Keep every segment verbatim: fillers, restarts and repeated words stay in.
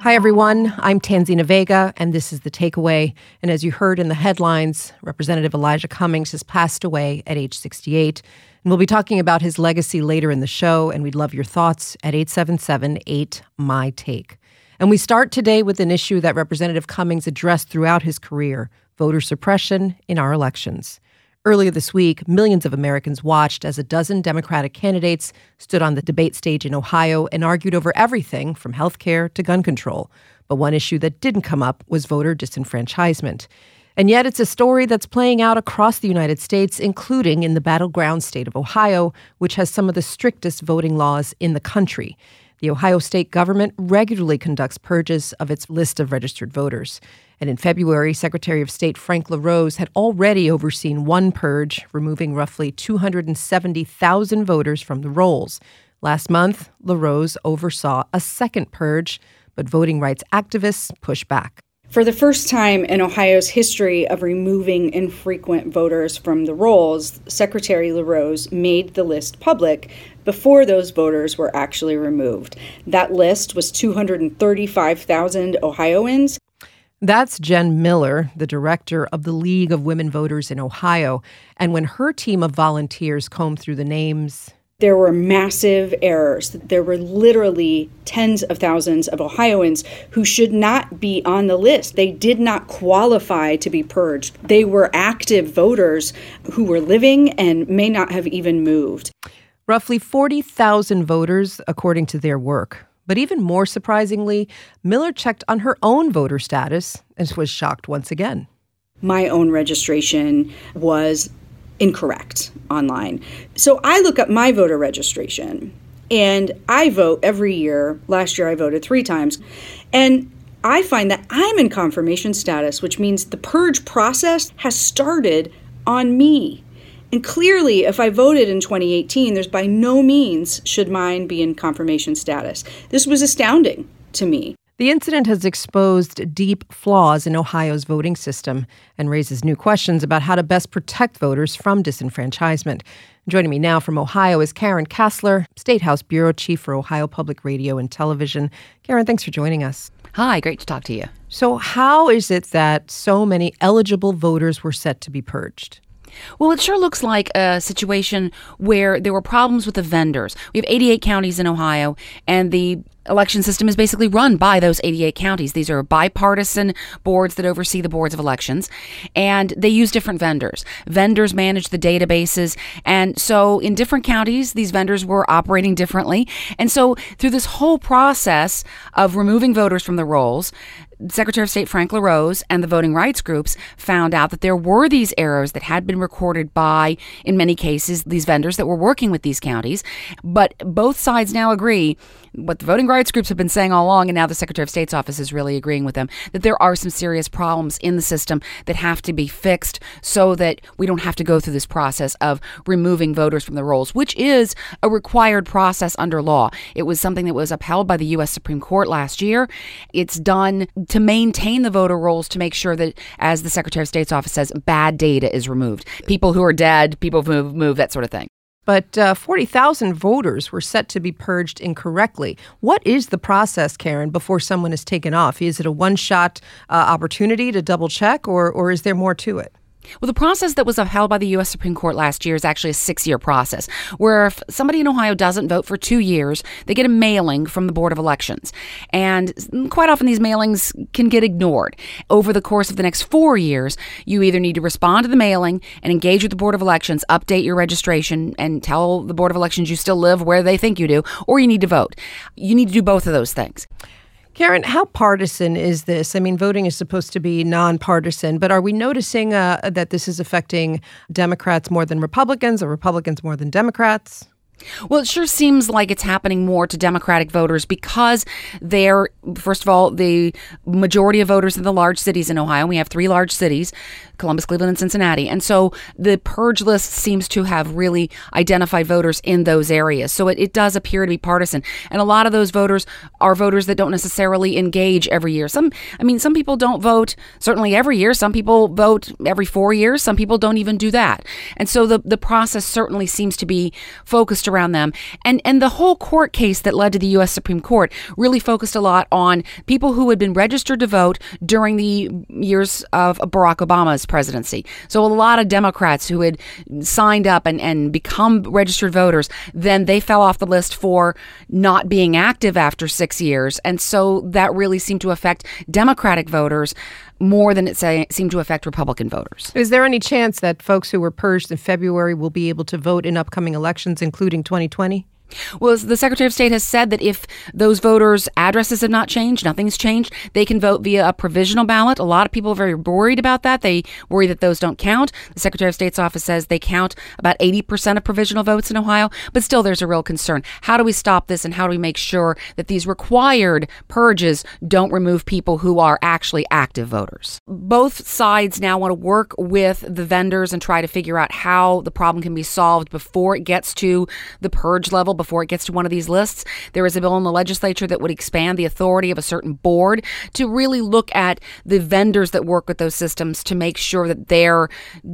Hi, everyone. I'm Tanzina Vega, and this is The Takeaway. And as you heard in the headlines, Representative Elijah Cummings has passed away at age sixty-eight. And we'll be talking about his legacy later in the show, and we'd love your thoughts at eight seven seven, eight, M Y, TAKE. And we start today with an issue that Representative Cummings addressed throughout his career, voter suppression in our elections. Earlier this week, millions of Americans watched as a dozen Democratic candidates stood on the debate stage in Ohio and argued over everything from health care to gun control. But one issue that didn't come up was voter disenfranchisement. And yet it's a story that's playing out across the United States, including in the battleground state of Ohio, which has some of the strictest voting laws in the country. The Ohio state government regularly conducts purges of its list of registered voters. And in February, Secretary of State Frank LaRose had already overseen one purge, removing roughly two hundred seventy thousand voters from the rolls. Last month, LaRose oversaw a second purge, but voting rights activists pushed back. For the first time in Ohio's history of removing infrequent voters from the rolls, Secretary LaRose made the list public before those voters were actually removed. That list was two hundred thirty-five thousand Ohioans. That's Jen Miller, the director of the League of Women Voters in Ohio. And when her team of volunteers combed through the names, there were massive errors. There were literally tens of thousands of Ohioans who should not be on the list. They did not qualify to be purged. They were active voters who were living and may not have even moved. Roughly forty thousand voters, according to their work. But even more surprisingly, Miller checked on her own voter status and was shocked once again. My own registration was incorrect online. So I look up my voter registration, and I vote every year. Last year I voted three times. And I find that I'm in confirmation status, which means the purge process has started on me. And clearly, if I voted in twenty eighteen, there's by no means should mine be in confirmation status. This was astounding to me. The incident has exposed deep flaws in Ohio's voting system and raises new questions about how to best protect voters from disenfranchisement. Joining me now from Ohio is Karen Kassler, State House Bureau Chief for Ohio Public Radio and Television. Karen, thanks for joining us. Hi, great to talk to you. So how is it that so many eligible voters were set to be purged? Well, it sure looks like a situation where there were problems with the vendors. We have eighty-eight counties in Ohio, and the election system is basically run by those eighty-eight counties. These are bipartisan boards that oversee the boards of elections, and they use different vendors. Vendors manage the databases, and so in different counties, these vendors were operating differently. And so through this whole process of removing voters from the rolls, Secretary of State Frank LaRose and the voting rights groups found out that there were these errors that had been recorded by, in many cases, these vendors that were working with these counties. But both sides now agree, what the voting rights groups have been saying all along, and now the Secretary of State's office is really agreeing with them, that there are some serious problems in the system that have to be fixed so that we don't have to go through this process of removing voters from the rolls, which is a required process under law. It was something that was upheld by the U S Supreme Court last year. It's done to maintain the voter rolls, to make sure that, as the Secretary of State's office says, bad data is removed. People who are dead, people who move, move that sort of thing. But uh, forty thousand voters were set to be purged incorrectly. What is the process, Karen, before someone is taken off? Is it a one-shot uh, opportunity to double-check, or or is there more to it? Well, the process that was upheld by the U S Supreme Court last year is actually a six-year process, where if somebody in Ohio doesn't vote for two years, they get a mailing from the Board of Elections. And quite often these mailings can get ignored. Over the course of the next four years, you either need to respond to the mailing and engage with the Board of Elections, update your registration, and tell the Board of Elections you still live where they think you do, or you need to vote. You need to do both of those things. Karen, how partisan is this? I mean, voting is supposed to be nonpartisan, but are we noticing uh, that this is affecting Democrats more than Republicans, or Republicans more than Democrats? Well, it sure seems like it's happening more to Democratic voters because they're, first of all, the majority of voters in the large cities in Ohio. We have three large cities, Columbus, Cleveland, and Cincinnati. And so the purge list seems to have really identified voters in those areas. So it, it does appear to be partisan. And a lot of those voters are voters that don't necessarily engage every year. Some, I mean, some people don't vote certainly every year. Some people vote every four years. Some people don't even do that. And so the, the process certainly seems to be focused around them. And and the whole court case that led to the U S Supreme Court really focused a lot on people who had been registered to vote during the years of Barack Obama's presidency. So a lot of Democrats who had signed up and, and become registered voters, then they fell off the list for not being active after six years. And so that really seemed to affect Democratic voters more than it say, seemed to affect Republican voters. Is there any chance that folks who were purged in February will be able to vote in upcoming elections, including twenty twenty? Well, the Secretary of State has said that if those voters' addresses have not changed, nothing's changed, they can vote via a provisional ballot. A lot of people are very worried about that. They worry that those don't count. The Secretary of State's office says they count about eighty percent of provisional votes in Ohio, but still there's a real concern. How do we stop this, and how do we make sure that these required purges don't remove people who are actually active voters? Both sides now want to work with the vendors and try to figure out how the problem can be solved before it gets to the purge level, before it gets to one of these lists. There is a bill in the legislature that would expand the authority of a certain board to really look at the vendors that work with those systems to make sure that they're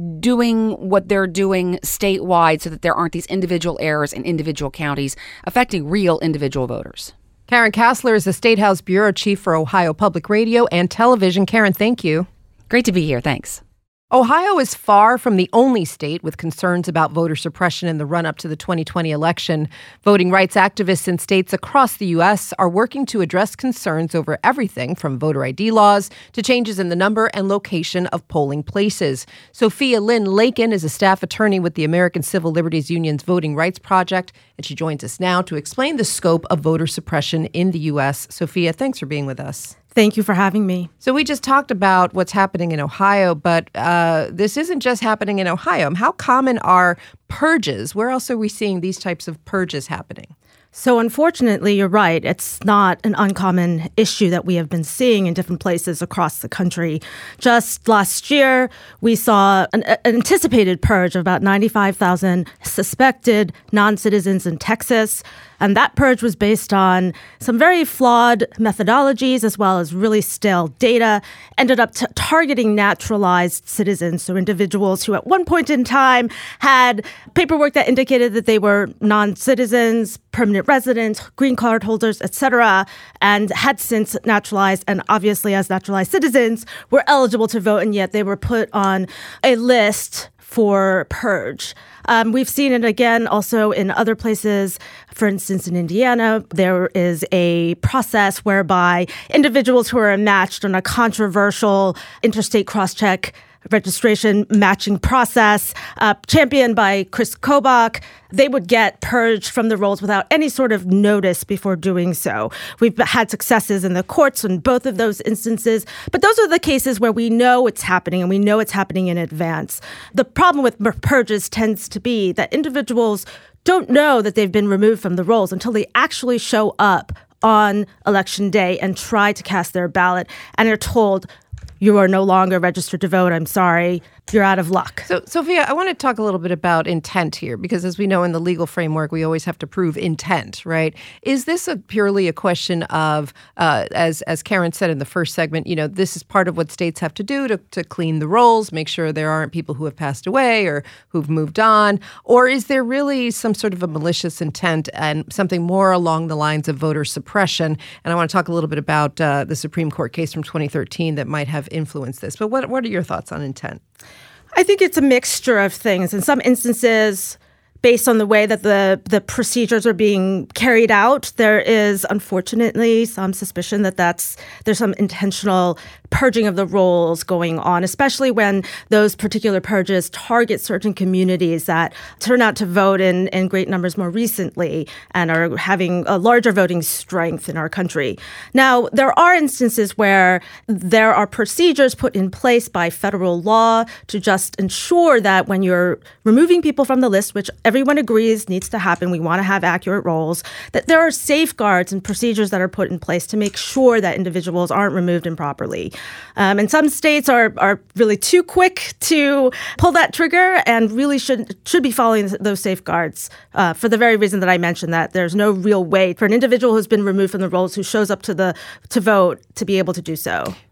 doing what they're doing statewide so that there aren't these individual errors in individual counties affecting real individual voters. Karen Kasler is the State House Bureau Chief for Ohio Public Radio and Television. Karen, thank you. Great to be here. Thanks. Ohio is far from the only state with concerns about voter suppression in the run-up to the twenty twenty election. Voting rights activists in states across the U S are working to address concerns over everything from voter I D laws to changes in the number and location of polling places. Sophia Lynn Lakin is a staff attorney with the American Civil Liberties Union's Voting Rights Project, and she joins us now to explain the scope of voter suppression in the U S. Sophia, thanks for being with us. Thank you for having me. So we just talked about what's happening in Ohio, but uh, this isn't just happening in Ohio. How common are purges? Where else are we seeing these types of purges happening? So unfortunately, you're right. It's not an uncommon issue that we have been seeing in different places across the country. Just last year, we saw an, an anticipated purge of about ninety-five thousand suspected non-citizens in Texas. And that purge was based on some very flawed methodologies as well as really stale data, ended up t- targeting naturalized citizens, so individuals who at one point in time had paperwork that indicated that they were non-citizens, permanent residents, green card holders, et cetera, and had since naturalized, and obviously as naturalized citizens were eligible to vote, and yet they were put on a list for purge. Um, we've seen it again also in other places. For instance, in Indiana, there is a process whereby individuals who are matched on a controversial interstate cross-check registration matching process uh, championed by Chris Kobach, they would get purged from the rolls without any sort of notice before doing so. We've had successes in the courts in both of those instances, but those are the cases where we know it's happening and we know it's happening in advance. The problem with purges tends to be that individuals don't know that they've been removed from the rolls until they actually show up on election day and try to cast their ballot and are told, you are no longer registered to vote. I'm sorry. You're out of luck. So, Sophia, I want to talk a little bit about intent here, because as we know in the legal framework, we always have to prove intent, right? Is this a purely a question of, uh, as as Karen said in the first segment, you know, this is part of what states have to do to, to clean the rolls, make sure there aren't people who have passed away or who've moved on? Or is there really some sort of a malicious intent and something more along the lines of voter suppression? And I want to talk a little bit about uh, the Supreme Court case from twenty thirteen that might have influenced this. But what what are your thoughts on intent? I think it's a mixture of things. In some instances, based on the way that the, the procedures are being carried out, there is unfortunately some suspicion that that's there's some intentional purging of the rolls going on, especially when those particular purges target certain communities that turn out to vote in, in great numbers more recently and are having a larger voting strength in our country. Now, there are instances where there are procedures put in place by federal law to just ensure that when you're removing people from the list, which everyone agrees needs to happen, we want to have accurate rolls, that there are safeguards and procedures that are put in place to make sure that individuals aren't removed improperly. Um, and some states are are really too quick to pull that trigger and really should should be following those safeguards uh, for the very reason that I mentioned, that there's no real way for an individual who's been removed from the rolls who shows up to the to vote to be able to do so.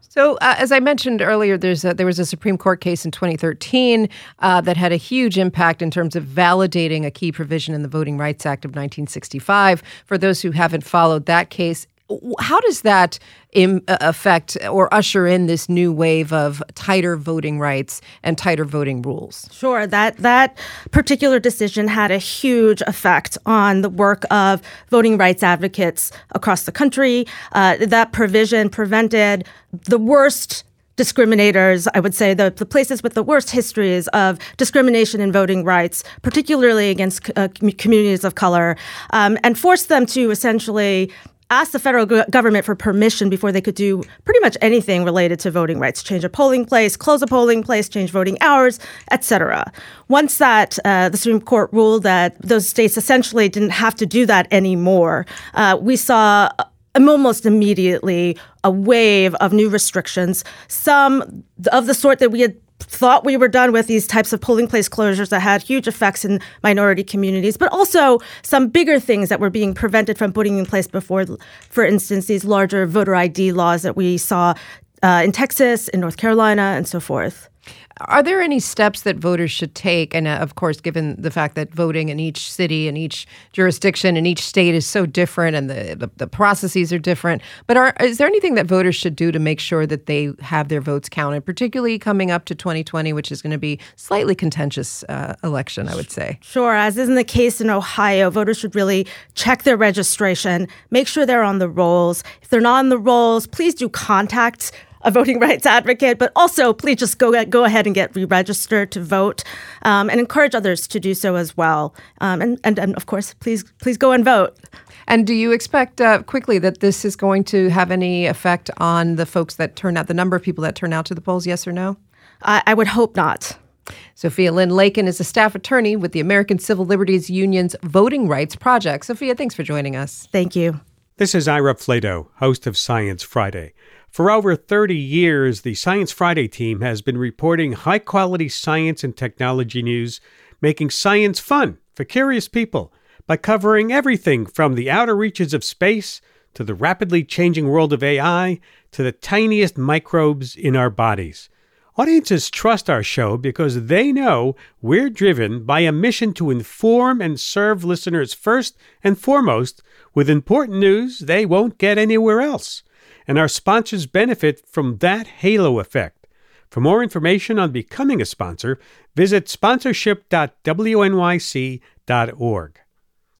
So, uh, as I mentioned earlier, there's a, there was a Supreme Court case in twenty thirteen uh, that had a huge impact in terms of validating a key provision in the Voting Rights Act of nineteen sixty-five. For those who haven't followed that case, how does that im- affect or usher in this new wave of tighter voting rights and tighter voting rules? Sure. That that particular decision had a huge effect on the work of voting rights advocates across the country. Uh, that provision prevented the worst discriminators, I would say, the, the places with the worst histories of discrimination in voting rights, particularly against uh, communities of color, um, and forced them to essentially asked the federal go- government for permission before they could do pretty much anything related to voting rights, change a polling place, close a polling place, change voting hours, et cetera. Once that, uh, the Supreme Court ruled that those states essentially didn't have to do that anymore, uh, we saw almost immediately a wave of new restrictions, some of the sort that we had thought we were done with, these types of polling place closures that had huge effects in minority communities, but also some bigger things that were being prevented from putting in place before, for instance, these larger voter I D laws that we saw uh, in Texas, in North Carolina, and so forth. Are there any steps that voters should take? And uh, of course, given the fact that voting in each city and each jurisdiction and each state is so different and the, the, the processes are different, but are, is there anything that voters should do to make sure that they have their votes counted, particularly coming up to twenty twenty, which is going to be slightly contentious uh, election, I would say? Sure. As is in the case in Ohio, voters should really check their registration, make sure they're on the rolls. If they're not on the rolls, please do contact a voting rights advocate, but also please just go go ahead and get re-registered to vote, um, and encourage others to do so as well. Um, and, and and of course, please please go and vote. And do you expect uh, quickly that this is going to have any effect on the folks that turn out, the number of people that turn out to the polls? Yes or no? I, I would hope not. Sophia Lynn Lakin is a staff attorney with the American Civil Liberties Union's Voting Rights Project. Sophia, thanks for joining us. Thank you. This is Ira Flato, host of Science Friday. For over thirty years, the Science Friday team has been reporting high-quality science and technology news, making science fun for curious people by covering everything from the outer reaches of space to the rapidly changing world of A I to the tiniest microbes in our bodies. Audiences trust our show because they know we're driven by a mission to inform and serve listeners first and foremost with important news they won't get anywhere else. And our sponsors benefit from that halo effect. For more information on becoming a sponsor, visit sponsorship dot w n y c dot org.